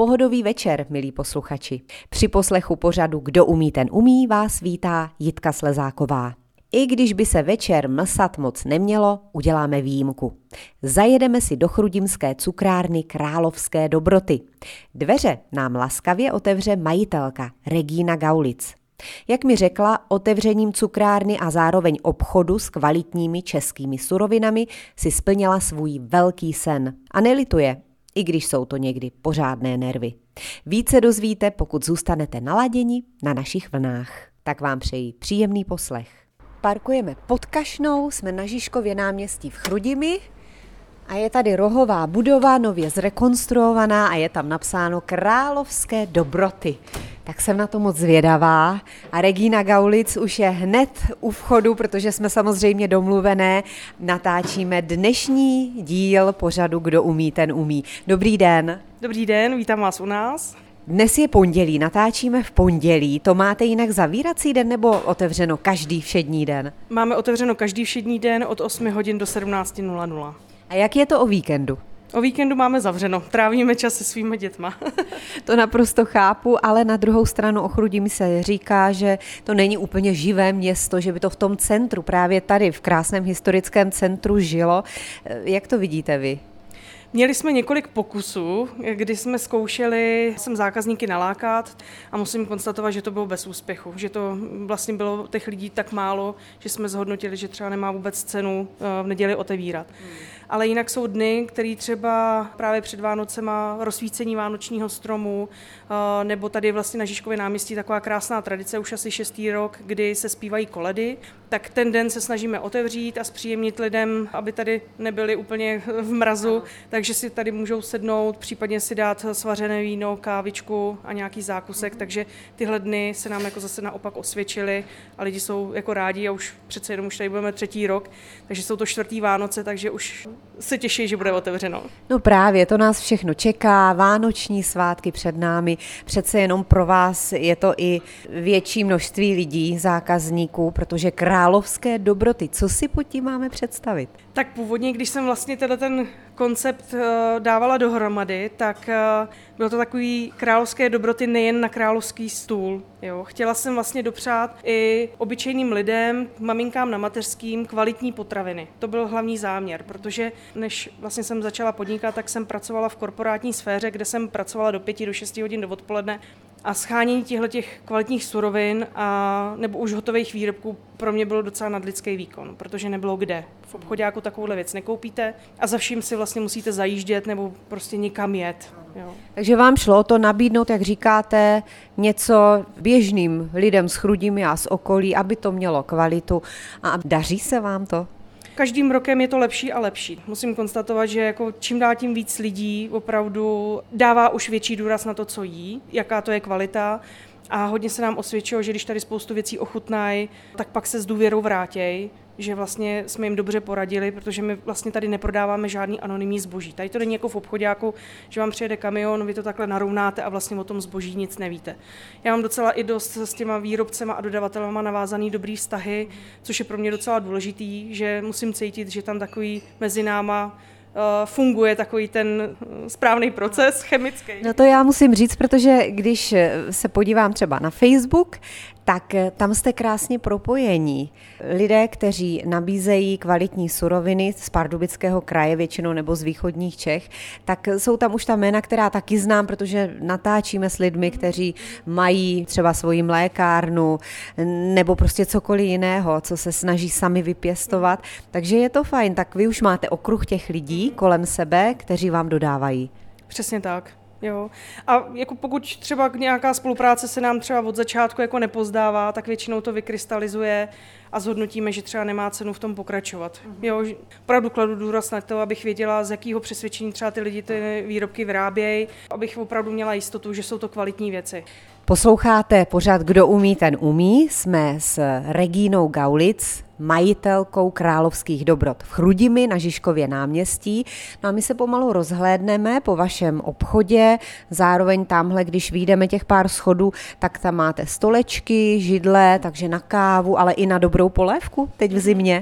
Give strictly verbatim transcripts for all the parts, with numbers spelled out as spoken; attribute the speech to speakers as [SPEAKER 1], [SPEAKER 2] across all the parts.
[SPEAKER 1] Pohodový večer, milí posluchači. Při poslechu pořadu Kdo umí, ten umí vás vítá Jitka Slezáková. I když by se večer mlsat moc nemělo, uděláme výjimku. Zajedeme si do chrudimské cukrárny Královské dobroty. Dveře nám laskavě otevře majitelka Regína Gaulic. Jak mi řekla, otevřením cukrárny a zároveň obchodu s kvalitními českými surovinami si splnila svůj velký sen. A nelituje, i když jsou to někdy pořádné nervy. Více dozvíte, pokud zůstanete naladěni na našich vlnách. Tak vám přeji příjemný poslech. Parkujeme pod Kašnou, jsme na Žižkově náměstí v Chrudimi a je tady rohová budova, nově zrekonstruovaná a je tam napsáno Královské dobroty. Tak jsem na to moc zvědavá a Regína Gaulic už je hned u vchodu, protože jsme samozřejmě domluvené, natáčíme dnešní díl pořadu Kdo umí, ten umí. Dobrý den.
[SPEAKER 2] Dobrý den, vítám vás u nás.
[SPEAKER 1] Dnes je pondělí, natáčíme v pondělí. To máte jinak zavírací den nebo otevřeno každý všední den?
[SPEAKER 2] Máme otevřeno každý všední den od osmi hodin do sedmnáct nula nula.
[SPEAKER 1] A jak je to o víkendu?
[SPEAKER 2] O víkendu máme zavřeno, trávíme čas se svými dětma.
[SPEAKER 1] To naprosto chápu, ale na druhou stranu o Chrudimi se říká, že to není úplně živé město, že by to v tom centru, právě tady v krásném historickém centru žilo. Jak to vidíte vy?
[SPEAKER 2] Měli jsme několik pokusů, kdy jsme zkoušeli sem zákazníky nalákat a musím konstatovat, že to bylo bez úspěchu, že to vlastně bylo těch lidí tak málo, že jsme zhodnotili, že třeba nemá vůbec cenu v neděli otevírat. Hmm. Ale jinak jsou dny, které třeba právě před Vánocema rozsvícení vánočního stromu, nebo tady vlastně na Žižkově náměstí taková krásná tradice, už asi šestý rok, kdy se zpívají koledy, tak ten den se snažíme otevřít a zpříjemnit lidem, aby tady nebyli úplně v mrazu, takže si tady můžou sednout, případně si dát svařené víno, kávičku a nějaký zákusek, takže tyhle dny se nám jako zase naopak osvědčily a lidi jsou jako rádi a už přece jenom už tady budeme třetí rok, takže jsou to čtvrtý Vánoce, takže už se těší, že bude otevřeno.
[SPEAKER 1] No právě, to nás všechno čeká, vánoční svátky před námi, přece jenom pro vás je to i větší množství lidí, zákazníků, protože Královské dobroty, co si pod tím máme představit?
[SPEAKER 2] Tak původně, když jsem vlastně tenhle ten koncept dávala dohromady, tak bylo to takový královské dobroty nejen na královský stůl. Jo. Chtěla jsem vlastně dopřát i obyčejným lidem, maminkám na mateřským, kvalitní potraviny. To byl hlavní záměr, protože než vlastně jsem začala podnikat, tak jsem pracovala v korporátní sféře, kde jsem pracovala do pěti do šesti hodin do odpoledne. A schánění těchto kvalitních surovin a nebo už hotových výrobků pro mě bylo docela nadlidský výkon, protože nebylo kde. V obchodáku takovouhle věc nekoupíte a za vším si vlastně musíte zajíždět nebo prostě někam jet. Jo.
[SPEAKER 1] Takže vám šlo o to nabídnout, jak říkáte, něco běžným lidem z Chrudimi a z okolí, aby to mělo kvalitu. A daří se vám to?
[SPEAKER 2] Každým rokem je to lepší a lepší. Musím konstatovat, že jako čím dál tím víc lidí opravdu dává už větší důraz na to, co jí, jaká to je kvalita. A hodně se nám osvědčilo, že když tady spoustu věcí ochutnají, tak pak se s důvěrou vrátějí, že vlastně jsme jim dobře poradili, protože my vlastně tady neprodáváme žádný anonymní zboží. Tady to není jako v obchodáku, že vám přijede kamion, vy to takhle narovnáte a vlastně o tom zboží nic nevíte. Já mám docela i dost s těma výrobcema a dodavatelema navázaný dobrý vztahy, což je pro mě docela důležitý, že musím cítit, že tam takový mezi náma funguje takový ten správný proces chemický.
[SPEAKER 1] No to já musím říct, protože když se podívám třeba na Facebook, tak tam jste krásně propojení. Lidé, kteří nabízejí kvalitní suroviny z Pardubického kraje většinou nebo z východních Čech, tak jsou tam už ta jména, která taky znám, protože natáčíme s lidmi, kteří mají třeba svoji mlékárnu nebo prostě cokoliv jiného, co se snaží sami vypěstovat. Takže je to fajn, tak vy už máte okruh těch lidí kolem sebe, kteří vám dodávají.
[SPEAKER 2] Přesně tak. Jo. A jako pokud třeba nějaká spolupráce se nám třeba od začátku jako nepozdává, tak většinou to vykrystalizuje a zhodnotíme, že třeba nemá cenu v tom pokračovat. Mm-hmm. Jo, opravdu kladu důraz na to, abych věděla, z jakého přesvědčení třeba ty lidi ty výrobky vyrábějí, abych opravdu měla jistotu, že jsou to kvalitní věci.
[SPEAKER 1] Posloucháte pořad Kdo umí, ten umí. Jsme s Regínou Gaulic, majitelkou Královských dobrot v Chrudimi na Žižkově náměstí. No a my se pomalu rozhlédneme po vašem obchodě. Zároveň tamhle, když vyjdeme těch pár schodů, tak tam máte stolečky, židle, takže na kávu, ale i na dobrou polévku teď v zimě.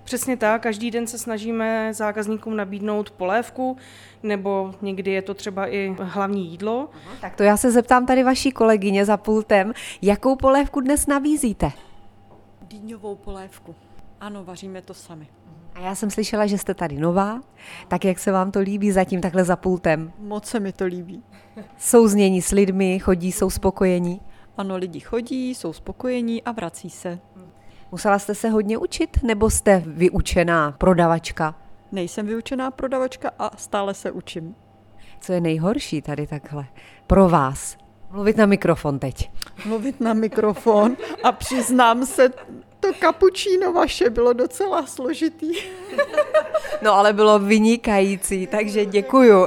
[SPEAKER 2] Přesně tak, každý den se snažíme zákazníkům nabídnout polévku, nebo někdy je to třeba i hlavní jídlo.
[SPEAKER 1] Tak to já se zeptám tady vaší kolegyně za pultem, jakou polévku dnes nabízíte?
[SPEAKER 3] Dýňovou polévku. Ano, vaříme to sami.
[SPEAKER 1] A já jsem slyšela, že jste tady nová, tak jak se vám to líbí zatím takhle za pultem?
[SPEAKER 3] Moc se mi to líbí.
[SPEAKER 1] Souznění s lidmi, chodí, jsou spokojení?
[SPEAKER 3] Ano, lidi chodí, jsou spokojení a vrací se.
[SPEAKER 1] Musela jste se hodně učit, nebo jste vyučená prodavačka?
[SPEAKER 3] Nejsem vyučená prodavačka a stále se učím.
[SPEAKER 1] Co je nejhorší tady takhle pro vás? Mluvit na mikrofon teď.
[SPEAKER 3] Mluvit na mikrofon a přiznám se, to kapučíno vaše bylo docela složitý.
[SPEAKER 1] No ale bylo vynikající, takže děkuju.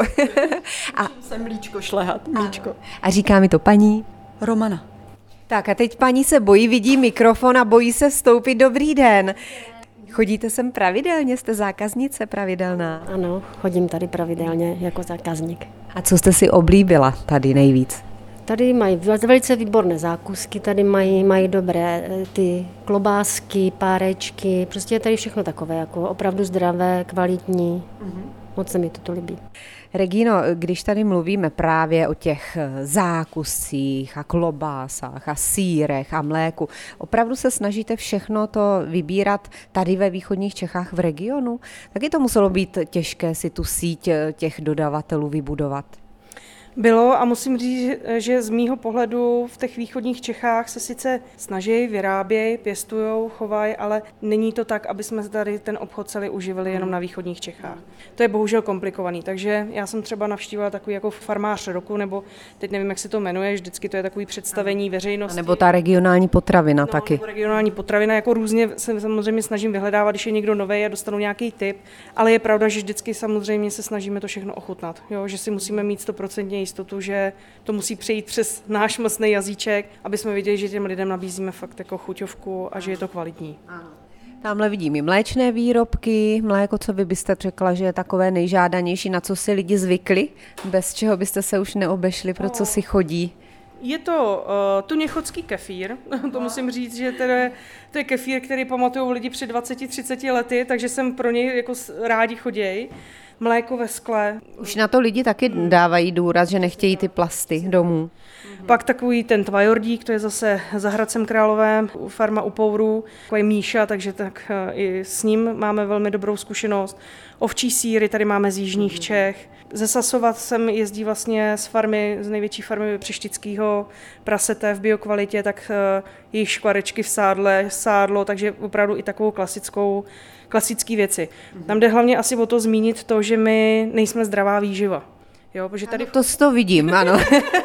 [SPEAKER 3] A jsem mlíčko šlehat, mlíčko.
[SPEAKER 1] A říká mi to paní?
[SPEAKER 3] Romana.
[SPEAKER 1] Tak a teď paní se bojí, vidí mikrofon a bojí se vstoupit. Dobrý den. Chodíte sem pravidelně? Jste zákaznice pravidelná?
[SPEAKER 4] Ano, chodím tady pravidelně jako zákazník.
[SPEAKER 1] A co jste si oblíbila tady nejvíc?
[SPEAKER 4] Tady mají velice výborné zákusky, tady mají, mají dobré ty klobásky, párečky, prostě je tady všechno takové, jako opravdu zdravé, kvalitní. Mm-hmm. Moc se mi to líbí.
[SPEAKER 1] Regino, když tady mluvíme právě o těch zákuscích a klobásách a sýrech a mléku, opravdu se snažíte všechno to vybírat tady ve východních Čechách v regionu? Taky to muselo být těžké si tu síť těch dodavatelů vybudovat.
[SPEAKER 2] Bylo a musím říct, že z mýho pohledu v těch východních Čechách se sice snaží, vyrábějí, pěstujou, chovají, ale není to tak, aby jsme tady ten obchod celý uživili jenom na východních Čechách. To je bohužel komplikovaný, takže já jsem třeba navštívila takový jako farmář roku, nebo teď nevím, jak se to jmenuje, vždycky to je takový představení veřejnosti.
[SPEAKER 1] Nebo ta regionální potravina
[SPEAKER 2] no,
[SPEAKER 1] taky.
[SPEAKER 2] Nebo regionální potravina, jako různě se samozřejmě snažím vyhledávat, když je někdo nový a dostanu nějaký tip, ale je pravda, že vždycky samozřejmě se snažíme to všechno ochutnat, jo? Že si musíme mít stoprocentně jistotu, že to musí přejít přes náš mastný jazyček, aby jsme viděli, že těm lidem nabízíme fakt jako chuťovku a že je to kvalitní.
[SPEAKER 1] Ano. Tamhle vidím i mléčné výrobky, mléko, co vy byste řekla, že je takové nejžádanější, na co si lidi zvykli, bez čeho byste se už neobešli, pro co si chodí?
[SPEAKER 2] Je to uh, tuněchodský kefír, to musím říct, že tedy, to je kefír, který pamatují lidi před dvaceti třiceti lety, takže jsem pro něj jako rádi choděj. Mléko ve skle.
[SPEAKER 1] Už na to lidi taky dávají důraz, že nechtějí ty plasty domů.
[SPEAKER 2] Pak takový ten tvajordík, to je zase za Hradcem Králové, farma u Pourů, takový Míša, takže tak i s ním máme velmi dobrou zkušenost. Ovčí sýry tady máme z jižních Čech. Ze Sasova sem jezdí vlastně z farmy, z největší farmy Přištického prasete v biokvalitě, tak jejich škvarečky v sádle, sádlo, takže opravdu i takovou klasickou klasické věci. Tam jde hlavně asi o to zmínit to, že my nejsme zdravá výživa. Jo, protože tady...
[SPEAKER 1] Ano, to si to vidím, ano.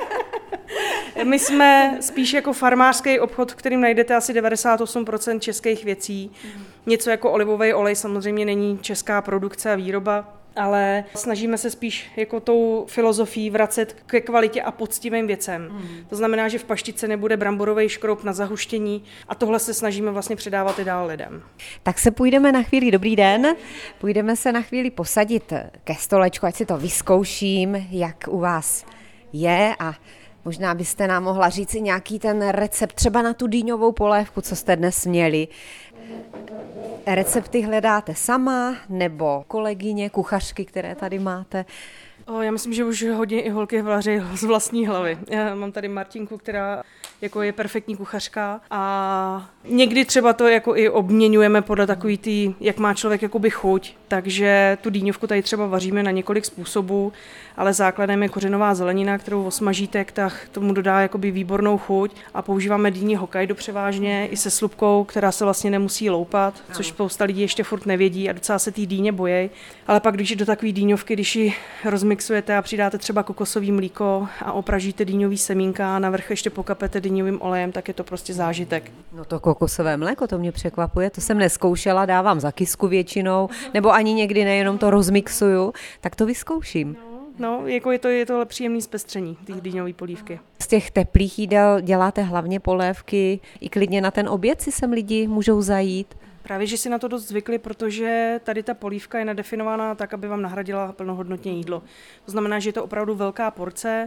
[SPEAKER 2] My jsme spíš jako farmářský obchod, v kterým najdete asi devadesát osm procent českých věcí. Něco jako olivový olej samozřejmě není česká produkce a výroba, ale snažíme se spíš jako tou filozofií vracet ke kvalitě a poctivým věcem. Mm. To znamená, že v paštice nebude bramborový škrob na zahuštění a tohle se snažíme vlastně předávat i dál lidem.
[SPEAKER 1] Tak se půjdeme na chvíli, dobrý den, půjdeme se na chvíli posadit ke stolečku, ať si to vyzkouším, jak u vás je a možná byste nám mohla říct nějaký ten recept, třeba na tu dýňovou polévku, co jste dnes měli. Recepty hledáte sama, nebo kolegyně, kuchařky, které tady máte?
[SPEAKER 2] O, já myslím, že už hodně i holky vaří z vlastní hlavy. Já mám tady Martinku, která jako je perfektní kuchařka a někdy třeba to jako i obměňujeme podle takový tý, jak má člověk jakoby chuť, takže tu dýňovku tady třeba vaříme na několik způsobů, ale základem je kořenová zelenina, kterou osmažíte, tak tomu dodá jakoby výbornou chuť a používáme dýni Hokkaido převážně i se slupkou, která se vlastně nemusí loupat, což spousta lidí ještě furt nevědí a docela se té dýně bojí, ale pak když do takové dýňovky, když ji rozmixujete a přidáte třeba kokosový mlíko a opražíte dýňový semínka a navrch ještě pokapete dýňovým olejem, tak je to prostě zážitek.
[SPEAKER 1] No to kokosové mléko, to mě překvapuje, to jsem nezkoušela, dávám za kisku většinou, nebo ani někdy nejenom to rozmixuju, tak to vyzkouším.
[SPEAKER 2] No, jako je to, je to příjemný zpestření, ty dýňové polívky.
[SPEAKER 1] Z těch teplých jídel děláte hlavně polévky, i klidně na ten oběd si sem lidi můžou zajít?
[SPEAKER 2] Právě, že si na to dost zvykli, protože tady ta polívka je nadefinovaná tak, aby vám nahradila plnohodnotně jídlo. To znamená, že je to opravdu velká porce,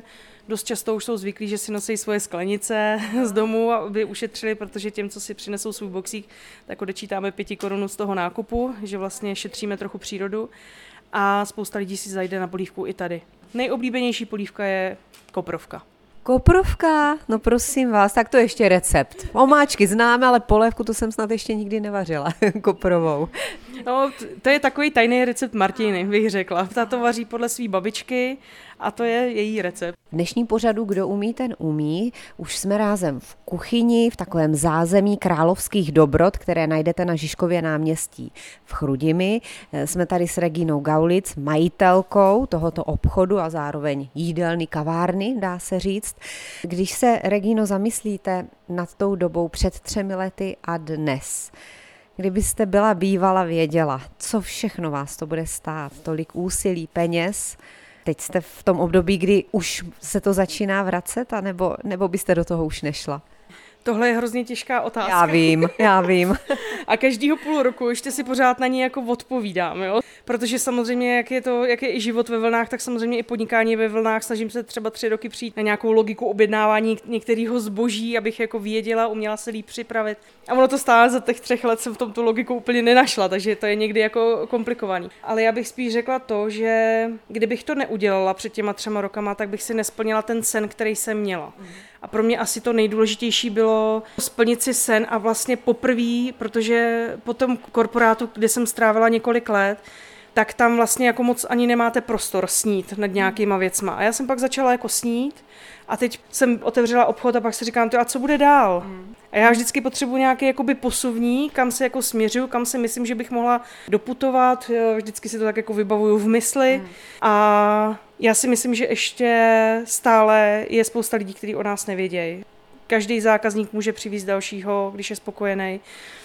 [SPEAKER 2] Dost často už jsou zvyklí, že si nosí svoje sklenice z domu, aby ušetřili, protože těm, co si přinesou svůj boxík, tak odečítáme pěti korun z toho nákupu, že vlastně šetříme trochu přírodu a spousta lidí si zajde na polívku i tady. Nejoblíbenější polívka je koprovka.
[SPEAKER 1] Koprovka, no prosím vás, tak to ještě recept. Omáčky známe, ale polévku to jsem snad ještě nikdy nevařila, koprovou.
[SPEAKER 2] No, to je takový tajný recept Martiny, bych řekla. Ta to vaří podle své babičky a to je její recept.
[SPEAKER 1] V dnešním pořadu Kdo umí, ten umí. Už jsme rázem v kuchyni, v takovém zázemí královských dobrot, které najdete na Žižkově náměstí v Chrudimi. Jsme tady s Regínou Gaulic, majitelkou tohoto obchodu a zároveň jídelny, kavárny, dá se říct. Když se, Regíno, zamyslíte nad tou dobou před třemi lety a dnes, kdybyste byla bývala věděla, co všechno vás to bude stát, tolik úsilí, peněz, teď jste v tom období, kdy už se to začíná vracet, anebo, nebo byste do toho už nešla?
[SPEAKER 2] Tohle je hrozně těžká otázka.
[SPEAKER 1] Já vím, já vím.
[SPEAKER 2] A každýho půl roku ještě si pořád na ní jako odpovídám, jo? Protože samozřejmě, jak je to, jak je i život ve vlnách, tak samozřejmě i podnikání ve vlnách. Snažím se třeba tři roky přijít na nějakou logiku objednávání některého zboží, abych jako věděla, uměla se líp připravit. A ono to stále za těch třech let jsem v tomto logiku úplně nenašla, takže to je někdy jako komplikovaný. Ale já bych spíš řekla to, že kdybych to neudělala před těma třema rokama, tak bych si nesplnila ten sen, který jsem měla. A pro mě asi to nejdůležitější bylo splnit si sen a vlastně poprvé, protože po tom korporátu, kde jsem strávila několik let, tak tam vlastně jako moc ani nemáte prostor snít nad nějakýma věcma. A já jsem pak začala jako snít a teď jsem otevřela obchod a pak si říkám, a co bude dál? A já vždycky potřebuji nějaký jakoby posuvní, kam se jako směřuju, kam si myslím, že bych mohla doputovat, vždycky si to tak jako vybavuju v mysli a já si myslím, že ještě stále je spousta lidí, kteří o nás nevědějí. Každý zákazník může přivést dalšího, když je spokojený.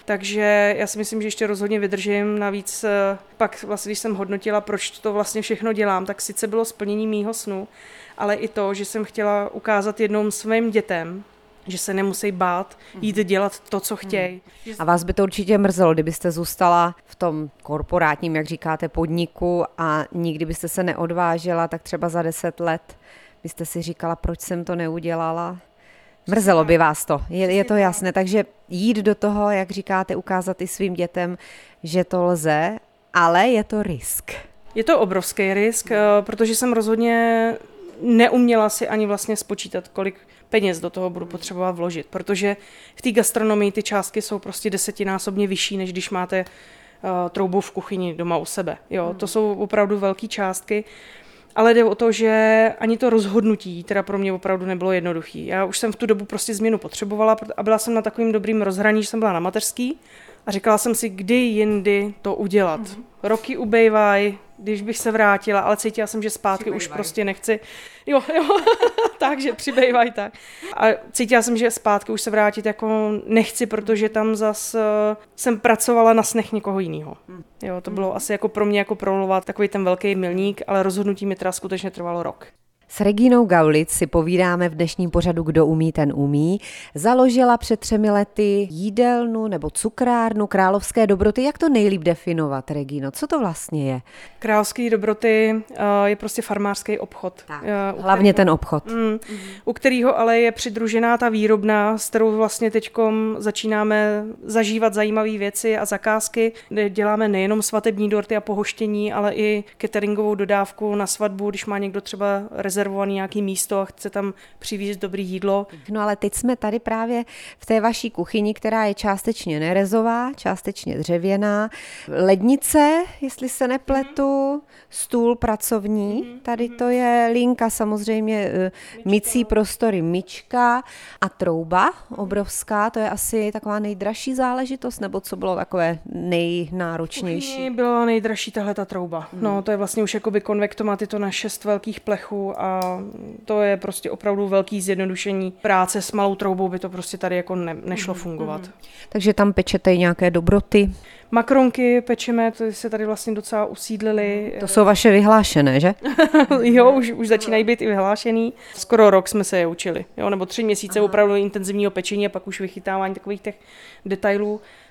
[SPEAKER 2] Takže já si myslím, že ještě rozhodně vydržím. Navíc pak, vlastně, když jsem hodnotila, proč to vlastně všechno dělám, tak sice bylo splnění mýho snu, ale i to, že jsem chtěla ukázat jednou svým dětem, že se nemusí bát jít dělat to, co chtějí.
[SPEAKER 1] A vás by to určitě mrzelo, kdybyste zůstala v tom korporátním, jak říkáte, podniku a nikdy byste se neodvážila, tak třeba za deset let byste si říkala, proč jsem to neudělala. Mrzelo by vás to, je, je to jasné. Takže jít do toho, jak říkáte, ukázat i svým dětem, že to lze, ale je to risk.
[SPEAKER 2] Je to obrovský risk, protože jsem rozhodně neuměla si ani vlastně spočítat, kolik peněz do toho budu potřebovat vložit, protože v té gastronomii ty částky jsou prostě desetinásobně vyšší, než když máte uh, troubu v kuchyni doma u sebe. Jo, hmm. To jsou opravdu velké částky, ale jde o to, že ani to rozhodnutí teda pro mě opravdu nebylo jednoduché. Já už jsem v tu dobu prostě změnu potřebovala a byla jsem na takovým dobrým rozhraní, že jsem byla na mateřský a říkala jsem si, kdy jindy to udělat. Hmm. Roky ubejvají, když bych se vrátila, ale cítila jsem, že zpátky přibývaj. Už prostě nechci. Jo, jo, takže přibývaj tak. A cítila jsem, že zpátky už se vrátit jako nechci, protože tam zas uh, jsem pracovala na snech někoho jiného. Jo, to bylo hmm. asi jako pro mě jako prolovat takový ten velký milník, ale rozhodnutí mi teda skutečně trvalo rok.
[SPEAKER 1] S Regínou Gaulic si povídáme v dnešním pořadu Kdo umí, ten umí. Založila před třemi lety jídelnu nebo cukrárnu Královské dobroty. Jak to nejlíp definovat, Regíno? Co to vlastně je?
[SPEAKER 2] Královské dobroty uh, je prostě farmářský obchod.
[SPEAKER 1] Tak, uh, hlavně ten obchod. Mm,
[SPEAKER 2] mm. U kterého ale je přidružená ta výrobna, s kterou vlastně teďkom začínáme zažívat zajímavé věci a zakázky. Děláme nejenom svatební dorty a pohoštění, ale i cateringovou dodávku na svatbu, když má někdo třeba rezervovaný nějaký místo a chce tam přivízt dobrý jídlo.
[SPEAKER 1] No ale teď jsme tady právě v té vaší kuchyni, která je částečně nerezová, částečně dřevěná. Lednice, jestli se nepletu, mm. stůl pracovní, mm. tady to je linka samozřejmě, myčka. Mycí prostory, myčka a trouba obrovská, to je asi taková nejdražší záležitost, nebo co bylo takové nejnáročnější?
[SPEAKER 2] Kuchyni byla nejdražší tahle ta trouba. Mm. No to je vlastně už jakoby konvektomat, je to na šest velkých plechů a to je prostě opravdu velký zjednodušení práce s malou troubou, by to prostě tady jako ne, nešlo fungovat. Mm.
[SPEAKER 1] Takže tam pečete nějaké dobroty?
[SPEAKER 2] Makronky pečeme, to se tady vlastně docela usídlili.
[SPEAKER 1] To jsou vaše vyhlášené, že?
[SPEAKER 2] Jo, už, už začínají být i vyhlášený. Skoro rok jsme se je učili, jo, nebo tři měsíce Aha. opravdu intenzivního pečení a pak už vychytávání takových těch detailů.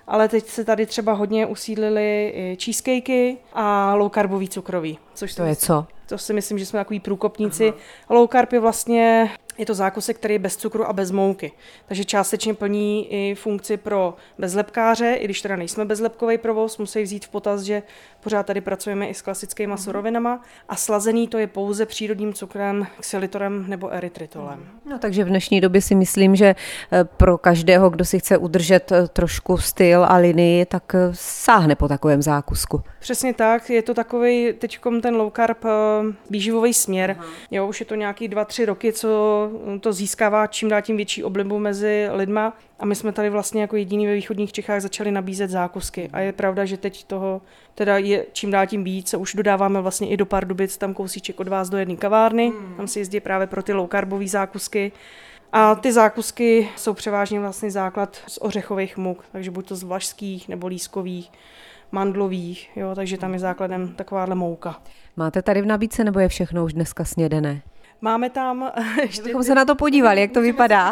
[SPEAKER 2] ale teď se tady třeba hodně usídlily i cheesecakey a low carbový cukroví. Což
[SPEAKER 1] To je co?
[SPEAKER 2] To si myslím, že jsme takový průkopníci. Aha. Low carb je vlastně, je to zákusek, který je bez cukru a bez mouky. Takže částečně plní i funkci pro bezlepkáře, i když teda nejsme bezlepkový provoz, musí vzít v potaz, že pořád tady pracujeme i s klasickýma Aha. surovinama. A slazený to je pouze přírodním cukrem, xylitorem nebo erytritolem.
[SPEAKER 1] No takže v dnešní době si myslím, že pro každého, kdo si chce udržet trošku styl a linii, tak sáhne po takovém zákusku.
[SPEAKER 2] Přesně tak, je to takový teďkom ten low carb výživový směr. Aha. Jo, už je to nějaký dva, tři roky, co to získává čím dál tím větší oblibu mezi lidma. A my jsme tady vlastně jako jediný ve východních Čechách začali nabízet zákusky. A je pravda, že teď toho teda je čím dál tím víc. Už dodáváme vlastně i do Pardubic, tam kousíček od vás do jedné kavárny. Hmm. Tam si jezdí právě pro ty low carbové zákusky. A ty zákusky jsou převážně vlastně základ z ořechových muk, takže buď to z vlašských nebo lískových, mandlových, jo, takže tam je základem takováhle mouka.
[SPEAKER 1] Máte tady v nabídce, nebo je všechno už dneska snědené?
[SPEAKER 2] Máme tam...
[SPEAKER 1] Ještě bychom se na to podívali, jak to vypadá.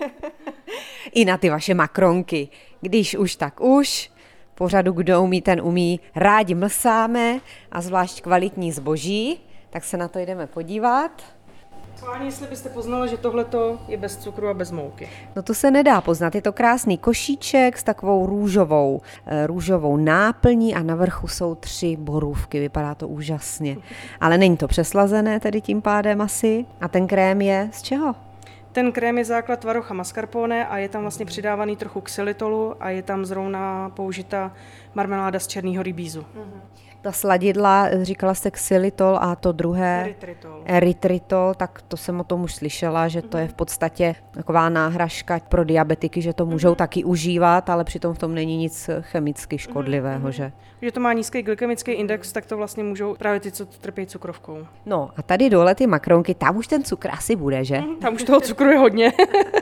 [SPEAKER 1] I na ty vaše makronky. Když už, tak už. Pořadu Kdo umí, ten umí. Rádi mlsáme a zvlášť kvalitní zboží, tak se na to jdeme podívat.
[SPEAKER 2] Páni, jestli byste poznala, že tohleto je bez cukru a bez mouky.
[SPEAKER 1] No to se nedá poznat. Je to krásný košíček s takovou růžovou, růžovou náplní a na vrchu jsou tři borůvky. Vypadá to úžasně. Ale není to přeslazené tedy tím pádem asi. A ten krém je z čeho?
[SPEAKER 2] Ten krém je základ tvarocha mascarpone a je tam vlastně přidávaný trochu xylitolu a je tam zrovna použita marmeláda z černého rybízu. Mhm.
[SPEAKER 1] Ta sladidla, říkala jste xylitol a to druhé
[SPEAKER 2] erytritol.
[SPEAKER 1] erytritol, tak to jsem o tom už slyšela, že to je v podstatě taková náhražka pro diabetiky, že to můžou mm-hmm. taky užívat, ale přitom v tom není nic chemicky škodlivého, mm-hmm. že?
[SPEAKER 2] Že to má nízký glykemický index, tak to vlastně můžou právě ty, co trpí cukrovkou.
[SPEAKER 1] No a tady dole ty makronky, tam už ten cukr asi bude, že?
[SPEAKER 2] Mm, tam už toho cukru je hodně.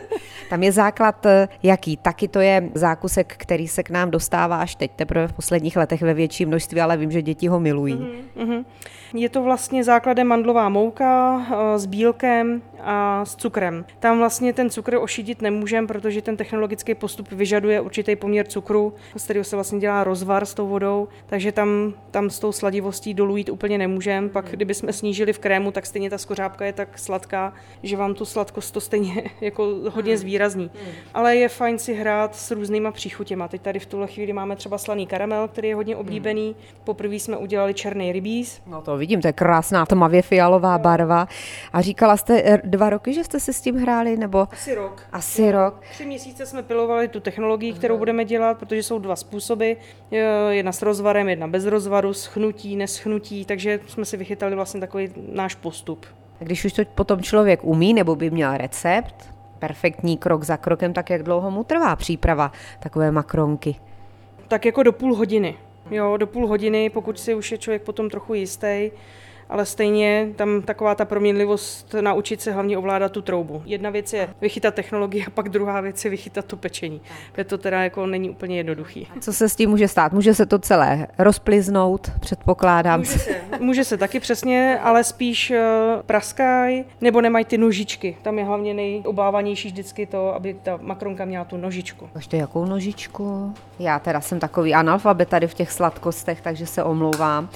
[SPEAKER 2] Tam
[SPEAKER 1] je základ jaký? Taky to je zákusek, který se k nám dostává až teď, teprve v posledních letech ve větší množství, ale vím, že děti ho milují.
[SPEAKER 2] Mm-hmm. Je to vlastně základem mandlová mouka s bílkem a s cukrem. Tam vlastně ten cukr ošidit nemůžeme, protože ten technologický postup vyžaduje určitý poměr cukru, z kterého se vlastně dělá rozvar s tou vodou, takže tam, tam s tou sladivostí dolů jít úplně nemůžeme. Pak kdybychom snížili v krému, tak stejně ta skořápka je tak sladká, že vám tu sladkost to stejně jako hodně zvýrazní. Ale je fajn si hrát s různýma příchutěma. Teď tady v tuhle chvíli máme třeba slaný karamel, který je hodně oblíbený. Poprvé jsme udělali černý rybíz.
[SPEAKER 1] No to vidím, to je krásná tmavě fialová barva. A říkala jste dva roky, že jste se s tím hráli, nebo?
[SPEAKER 2] Asi rok.
[SPEAKER 1] Asi
[SPEAKER 2] no,
[SPEAKER 1] rok.
[SPEAKER 2] Tři měsíce jsme pilovali tu technologii, kterou budeme dělat, protože jsou dva způsoby. Jedna s rozvarem, jedna bez rozvaru, schnutí, neschnutí, takže jsme si vychytali vlastně takový náš postup.
[SPEAKER 1] A když už to potom člověk umí, nebo by měl recept, perfektní krok za krokem, tak jak dlouho mu trvá příprava takové makronky?
[SPEAKER 2] Tak jako do půl hodiny. Jo, do půl hodiny, pokud si už je člověk potom trochu jistý, ale stejně tam taková ta proměnlivost, naučit se hlavně ovládat tu troubu. Jedna věc je vychytat technologii a pak druhá věc je vychytat to pečení. To teda jako není úplně jednoduchý.
[SPEAKER 1] Co se s tím může stát? Může se to celé rozpliznout, předpokládám.
[SPEAKER 2] Může se, může se taky přesně, ale spíš uh, praskaj, nebo nemají ty nožičky. Tam je hlavně nejobávanější vždycky to, aby ta makronka měla tu nožičku.
[SPEAKER 1] Ještě jakou nožičku? Já teda jsem takový analfabet tady v těch sladkostech, takže se omlouvám.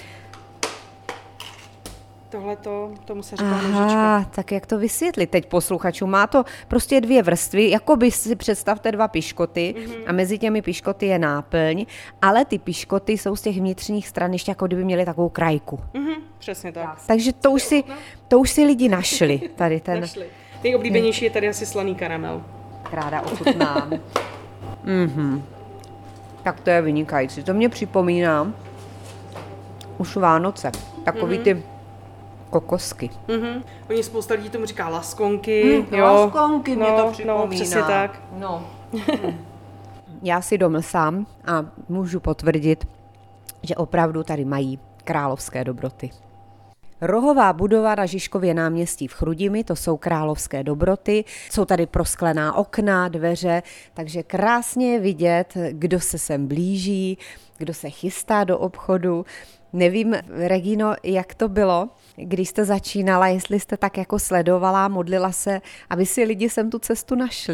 [SPEAKER 2] Tohleto, tomu se říká
[SPEAKER 1] Aha,
[SPEAKER 2] nožička.
[SPEAKER 1] Tak jak to vysvětlit teď posluchačům? Má to prostě dvě vrstvy, jako by si představte dva piškoty mm-hmm. a mezi těmi piškoty je náplň, ale ty piškoty jsou z těch vnitřních stran ještě jako kdyby měly takovou krajku.
[SPEAKER 2] Mm-hmm, přesně tak.
[SPEAKER 1] Takže to už, si, to už si lidi našli. Tady ten...
[SPEAKER 2] Našli. Nejoblíbenější je tady asi slaný karamel.
[SPEAKER 1] Ráda ochutnám. mm-hmm. Tak to je vynikající. To mě připomíná už Vánoce. Takový mm-hmm. ty kokosky.
[SPEAKER 2] Mm-hmm. Oni spousta lidí tomu říká laskonky.
[SPEAKER 1] Mm,
[SPEAKER 2] jo.
[SPEAKER 1] Laskonky
[SPEAKER 2] no,
[SPEAKER 1] mě to připomíná.
[SPEAKER 2] No, přesně tak.
[SPEAKER 1] No. Já si domlsám a můžu potvrdit, že opravdu tady mají královské dobroty. Rohová budova na Žižkově náměstí v Chrudimi, to jsou královské dobroty, jsou tady prosklená okna, dveře, takže krásně je vidět, kdo se sem blíží, kdo se chystá do obchodu. Nevím, Regino, jak to bylo, když jste začínala, jestli jste tak jako sledovala, modlila se, aby si lidi sem tu cestu našli.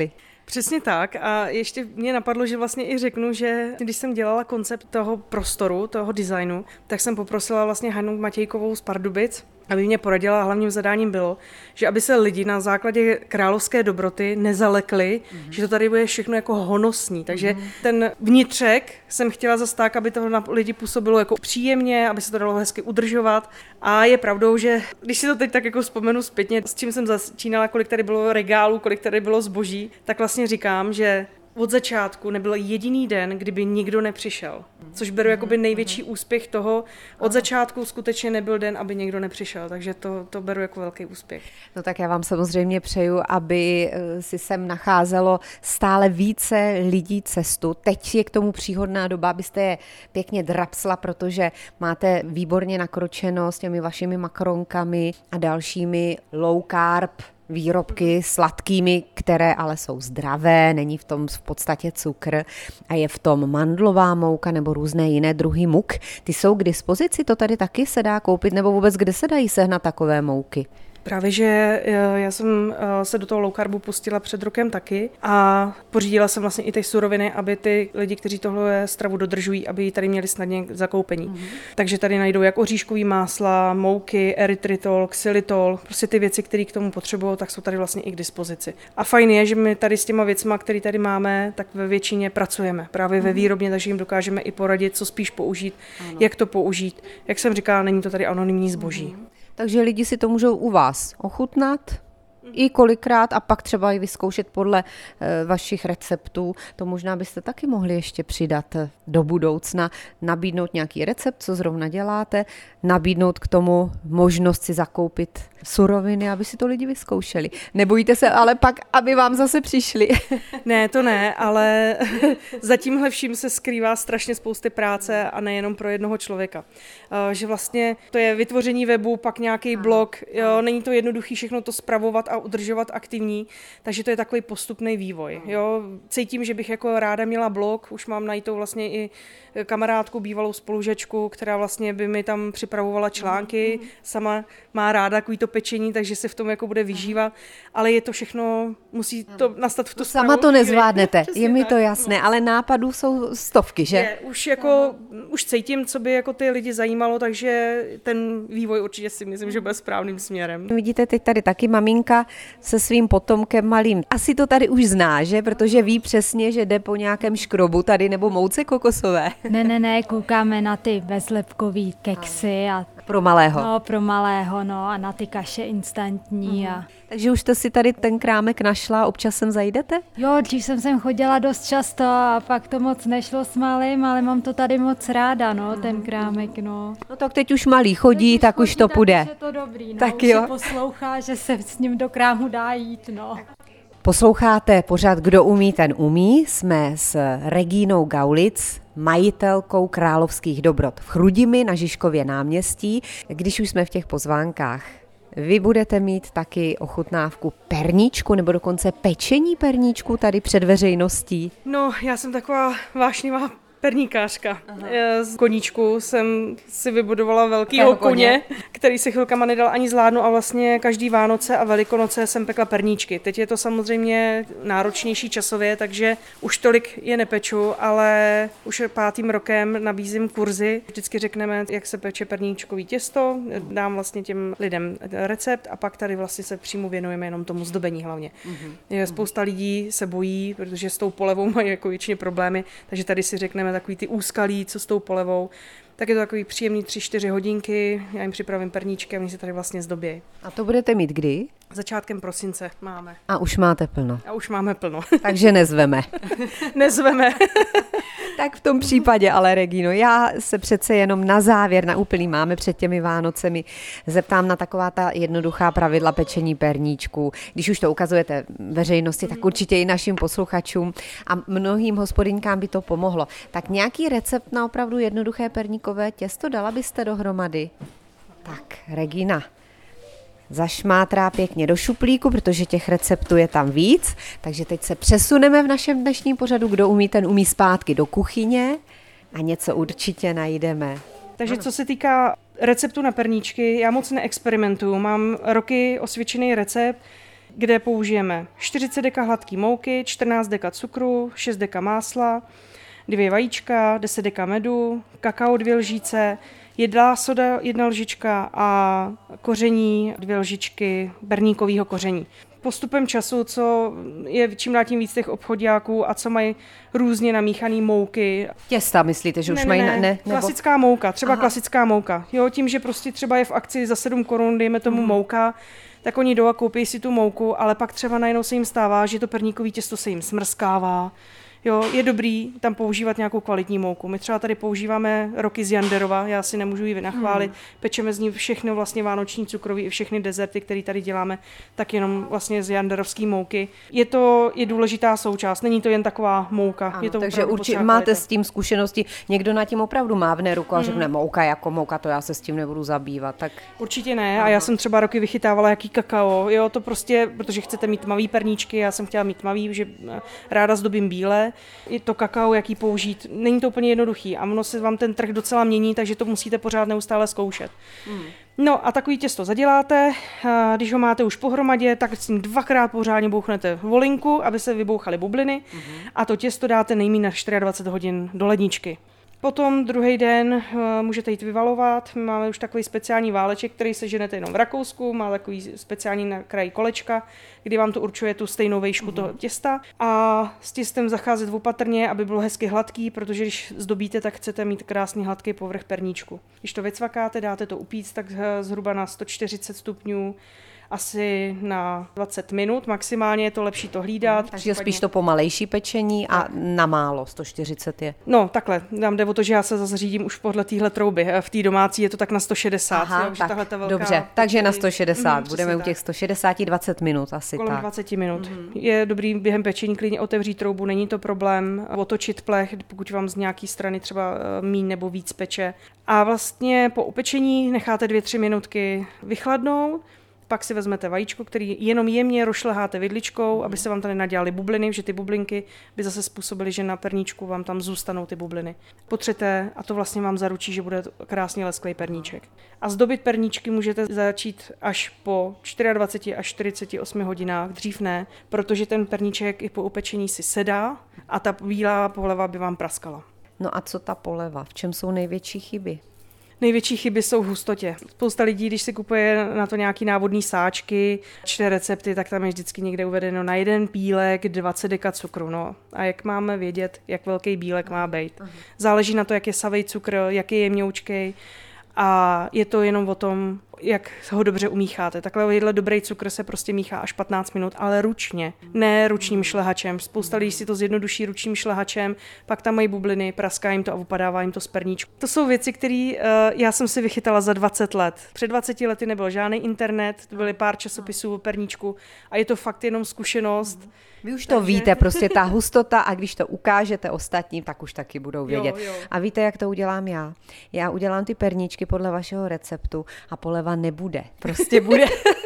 [SPEAKER 2] Přesně tak a ještě mě napadlo, že vlastně i řeknu, že když jsem dělala koncept toho prostoru, toho designu, tak jsem poprosila vlastně Hanu Matějkovou z Pardubic, aby mě poradila, a hlavním zadáním bylo, že aby se lidi na základě královské dobroty nezalekli, mm-hmm. že to tady bude všechno jako honosný. Takže mm-hmm. ten vnitřek jsem chtěla zase tak, aby to na lidi působilo jako příjemně, aby se to dalo hezky udržovat. A je pravdou, že když si to teď tak jako vzpomenu zpětně, s čím jsem začínala, kolik tady bylo regálů, kolik tady bylo zboží, tak vlastně říkám, že od začátku nebyl jediný den, kdyby nikdo nepřišel. Což beru jakoby největší úspěch toho. Od začátku skutečně nebyl den, aby někdo nepřišel. Takže to, to beru jako velký úspěch.
[SPEAKER 1] No tak já vám samozřejmě přeju, aby si sem nacházelo stále více lidí cestu. Teď je k tomu příhodná doba, abyste je pěkně drapsla, protože máte výborně nakročeno s těmi vašimi makronkami a dalšími low carb výrobky sladkými, které ale jsou zdravé, není v tom v podstatě cukr a je v tom mandlová mouka nebo různé jiné druhy muk. Ty jsou k dispozici, to tady taky se dá koupit, nebo vůbec kde se dají sehnat takové mouky?
[SPEAKER 2] Právě, že já jsem se do toho low carbu pustila před rokem taky a pořídila jsem vlastně i ty suroviny, aby ty lidi, kteří tohle stravu dodržují, aby ji tady měli snadně k zakoupení. Mm-hmm. Takže tady najdou jak oříškový másla, mouky, erytritol, xylitol, prostě ty věci, které k tomu potřebují, tak jsou tady vlastně i k dispozici. A fajn je, že my tady s těma věcma, které tady máme, tak ve většině pracujeme. Právě mm-hmm. ve výrobně, takže jim dokážeme i poradit, co spíš použít, ano. jak to použít. Jak jsem říkala, není to tady anonymní zboží. Mm-hmm.
[SPEAKER 1] Takže lidi si to můžou u vás ochutnat i kolikrát a pak třeba i vyzkoušet podle e, vašich receptů. To možná byste taky mohli ještě přidat do budoucna, nabídnout nějaký recept, co zrovna děláte, nabídnout k tomu možnost si zakoupit suroviny, aby si to lidi vyzkoušeli. Nebojíte se ale pak, aby vám zase přišli?
[SPEAKER 2] Ne, to ne, ale za tímhle vším se skrývá strašně spousty práce a nejenom pro jednoho člověka. Že vlastně to je vytvoření webu, pak nějaký blog, jo, není to jednoduchý všechno to spravovat a udržovat aktivní, takže to je takový postupný vývoj. Jo. Cítím, že bych jako ráda měla blog, už mám najitou vlastně i kamarádku, bývalou spolužačku, která vlastně by mi tam připravovala články, sama má ráda takový to pečení, takže se v tom jako bude vyžívat, ale je to všechno, musí to nastat v tu
[SPEAKER 1] správnou chvíli. Sama to nezvládnete, je mi to jasné, ale nápadů jsou stovky, že?
[SPEAKER 2] Je, už jako, už cítím, co by jako ty lidi zajímalo, takže ten vývoj určitě si myslím, že bude správným směrem.
[SPEAKER 1] Vidíte, teď tady taky maminka se svým potomkem malým. Asi to tady už zná, že? Protože ví přesně, že jde po nějakém škrobu tady nebo mouce kokosové.
[SPEAKER 5] Ne, ne, ne, koukáme na ty bezlepkový keksy a
[SPEAKER 1] pro malého.
[SPEAKER 5] No, pro malého, no, a na ty kaše instantní. Mm. A...
[SPEAKER 1] Takže už jste si tady ten krámek našla, občas sem zajdete?
[SPEAKER 5] Jo, dřív jsem sem chodila dost často a pak to moc nešlo s malým, ale mám to tady moc ráda, no, mm. ten krámek, no.
[SPEAKER 1] No tak teď už malý chodí, teď tak chodí, už to půjde.
[SPEAKER 5] Tak už je to dobrý, no,
[SPEAKER 1] tak
[SPEAKER 5] už
[SPEAKER 1] jo.
[SPEAKER 5] si poslouchá, že se s ním do krámu dá jít, no.
[SPEAKER 1] Posloucháte pořád Kdo umí, ten umí. Jsme s Regínou Gaulic, majitelkou Královských dobrot v Chrudimi na Žižkově náměstí. Když už jsme v těch pozvánkách, vy budete mít taky ochutnávku perníčku nebo dokonce pečení perníčku tady před veřejností.
[SPEAKER 2] No, já jsem taková vášnivá perníkářka. Aha. Z koníčku jsem si vybudovala velkýho koně, koně, který si chvilkama nedal ani zvládnu a vlastně každý Vánoce a Velikonoce jsem pekla perníčky. Teď je to samozřejmě náročnější časově, takže už tolik je nepeču, ale už pátým rokem nabízím kurzy. Vždycky řekneme, jak se peče perníčkový těsto, dám vlastně těm lidem recept a pak tady vlastně se přímo věnujeme jenom tomu zdobení hlavně. Uh-huh. Spousta lidí se bojí, protože s tou polevou mají jako většině problémy, takže tady si řekneme takový ty úskalí, co s tou polevou, tak je to takový příjemný tři čtyři hodinky, já jim připravím perníčky a oni se tady vlastně zdobí.
[SPEAKER 1] A to budete mít kdy?
[SPEAKER 2] Začátkem prosince máme.
[SPEAKER 1] A už máte plno.
[SPEAKER 2] A už máme plno.
[SPEAKER 1] Takže nezveme.
[SPEAKER 2] Nezveme.
[SPEAKER 1] Tak v tom případě, ale Regino, já se přece jenom na závěr, na úplný máme před těmi Vánocemi, zeptám na taková ta jednoduchá pravidla pečení perníčků. Když už to ukazujete veřejnosti, tak určitě i našim posluchačům a mnohým hospodyňkám by to pomohlo. Tak nějaký recept na opravdu jednoduché perníkové těsto dala byste dohromady? Tak, Regina zašmátrá pěkně do šuplíku, protože těch receptů je tam víc, takže teď se přesuneme v našem dnešním pořadu, kdo umí, ten umí zpátky do kuchyně a něco určitě najdeme.
[SPEAKER 2] Takže ano. Co se týká receptu na perníčky, já moc neexperimentuju, mám roky osvědčený recept, kde použijeme čtyřicet deka hladké mouky, čtrnáct deka cukru, šest deka másla, dvě vajíčka, deset deka medu, kakao dvě lžíce, jedlá soda jedna lžička a koření dvě lžičky berníkového koření. Postupem času, co je čím dál tím víc těch obchodáků a co mají různě namíchané mouky.
[SPEAKER 1] Těsta myslíte, že už
[SPEAKER 2] ne,
[SPEAKER 1] mají...
[SPEAKER 2] Ne,
[SPEAKER 1] ne, ne, nebo...
[SPEAKER 2] klasická mouka, třeba
[SPEAKER 1] Aha.
[SPEAKER 2] klasická mouka. Jo, tím, že prostě třeba je v akci za sedm korun, dejme tomu mm. mouka, tak oni jdou a koupí si tu mouku, ale pak třeba najednou se jim stává, že to perníkové těsto se jim smrskává. Jo, je dobrý tam používat nějakou kvalitní mouku. My třeba tady používáme Roky z Janderova, já si nemůžu ji vynachválit. Hmm. Pečeme z ní všechno vlastně vánoční cukroví i všechny dezerty, které tady děláme, tak jenom vlastně z janderovské mouky. Je to je důležitá součást, není to jen taková mouka.
[SPEAKER 1] Ano,
[SPEAKER 2] je to
[SPEAKER 1] takže určitě máte s tím zkušenosti. Někdo na tím opravdu mávne ruku a řekne, hmm. mouka jako mouka, to já se s tím nebudu zabývat. Tak...
[SPEAKER 2] Určitě ne. A já jsem třeba roky vychytávala jaký kakao. Jo, to prostě, protože chcete mít tmavý perníčky, já jsem chtěla mít tmavý, že ráda zdobím bílé. I to kakao, jaký použít, není to úplně jednoduchý a ono se vám ten trh docela mění, takže to musíte pořád neustále zkoušet. Hmm. No a takový těsto zaděláte, a když ho máte už pohromadě, tak s ním dvakrát pořádně bouchnete volinku, aby se vybouchaly bubliny hmm. a to těsto dáte nejméně na dvacet čtyři hodin do ledničky. Potom druhý den uh, můžete jít vyvalovat. My máme už takový speciální váleček, který se ženete jenom v Rakousku, má takový speciální na kraji kolečka, kdy vám to určuje tu stejnou vejšku mm-hmm. toho těsta. A s těstem zacházet opatrně, aby bylo hezky hladký, protože když zdobíte, tak chcete mít krásný hladký povrch perníčku. Když to vycvakáte, dáte to upíct tak zhruba na sto čtyřicet stupňů, asi na dvacet minut, maximálně je to lepší to hlídat.
[SPEAKER 1] Takže případně... spíš to pomalejší pečení a na málo, sto čtyřicet je.
[SPEAKER 2] No takhle, nám jde o to, že já se zase řídím už podle téhle trouby. V té domácí je to tak na sto šedesát.
[SPEAKER 1] Aha,
[SPEAKER 2] jo,
[SPEAKER 1] tak,
[SPEAKER 2] velká,
[SPEAKER 1] dobře, takže na sto šedesát,
[SPEAKER 2] mm,
[SPEAKER 1] budeme u těch sto šedesát dvacet minut asi.
[SPEAKER 2] Kolem
[SPEAKER 1] tak.
[SPEAKER 2] dvacet minut. Mm. Je dobrý během pečení klidně otevřít troubu, není to problém, otočit plech, pokud vám z nějaké strany třeba míň nebo víc peče. A vlastně po upečení necháte dvě, tři minutky vychladnout. Pak si vezmete vajíčko, který jenom jemně rošleháte vidličkou, aby se vám tady nadělaly bubliny, že ty bublinky by zase způsobily, že na perníčku vám tam zůstanou ty bubliny. Potřete a to vlastně vám zaručí, že bude krásně lesklý perníček. A zdobit perníčky můžete začít až po dvacet čtyři až čtyřicet osm hodinách, dřív ne, protože ten perníček i po upečení si sedá a ta bílá poleva by vám praskala.
[SPEAKER 1] No a co ta poleva? V čem jsou největší chyby?
[SPEAKER 2] Největší chyby jsou v hustotě. Spousta lidí, když si kupuje na to nějaký návodný sáčky, čte recepty, tak tam je vždycky někde uvedeno na jeden bílek dvacet deka cukru. No. A jak máme vědět, jak velký bílek má být? Záleží na to, jak je savej cukr, jak je jemňoučkej. A je to jenom o tom, jak ho dobře umícháte. Takhle dobrý cukr se prostě míchá až patnáct minut, ale ručně, ne ručním šlehačem. Spousta lidí si to zjednoduší ručním šlehačem, pak tam mají bubliny, praská jim to a upadává jim to z perníčku. To jsou věci, které uh, já jsem si vychytala za dvacet let. Před dvaceti lety nebyl žádný internet, byly pár časopisů o perníčku a je to fakt jenom zkušenost.
[SPEAKER 1] Vy už to Takže... víte, prostě ta hustota a když to ukážete ostatním, tak už taky budou vědět.
[SPEAKER 2] Jo, jo.
[SPEAKER 1] A víte, jak to udělám já? Já udělám ty perníčky podle vašeho receptu a poleva nebude. Prostě bude.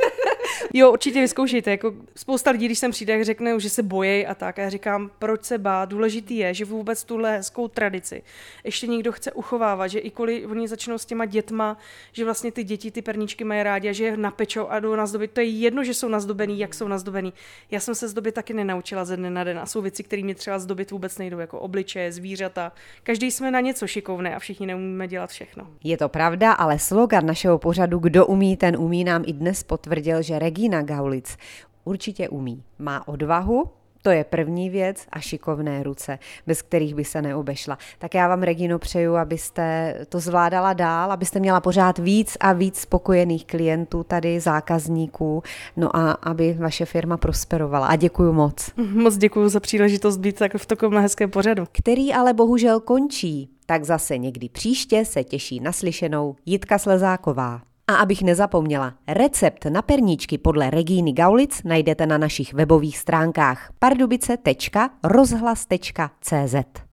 [SPEAKER 2] Jo, určitě vyzkoušejte. Jako spousta lidí, když sem přijde, řekne, že se bojí a tak. A já říkám, proč se bát? Důležitý je, že vůbec tuhle hezkou tradici ještě někdo chce uchovávat, že i kvůli oni začnou s těma dětma, že vlastně ty děti ty perníčky mají rádi a že je napečou a jdou nazdobit. To je jedno, že jsou nazdobený, jak jsou nazdobený. Já jsem se zdobit taky nenaučila ze dne na den a jsou věci, které mě třeba zdobit vůbec nejdou, jako obličeje, zvířata. Každý jsme na něco šikovné a všichni neumíme dělat všechno.
[SPEAKER 1] Je to pravda, ale slogan našeho pořadu Kdo umí, ten umí nám i dnes potvrdil, že Regína Gaulic určitě umí. Má odvahu, to je první věc, a šikovné ruce, bez kterých by se neobešla. Tak já vám, Regino, přeju, abyste to zvládala dál, abyste měla pořád víc a víc spokojených klientů tady, zákazníků, no a aby vaše firma prosperovala. A děkuju moc.
[SPEAKER 2] Moc děkuju za příležitost být tak v takovém hezkém pořadu.
[SPEAKER 1] Který ale bohužel končí, tak zase někdy příště se těší na slyšenou Jitka Slezáková. A abych nezapomněla, recept na perníčky podle Regíny Gaulic najdete na našich webových stránkách pardubice tečka rozhlas tečka cé zet.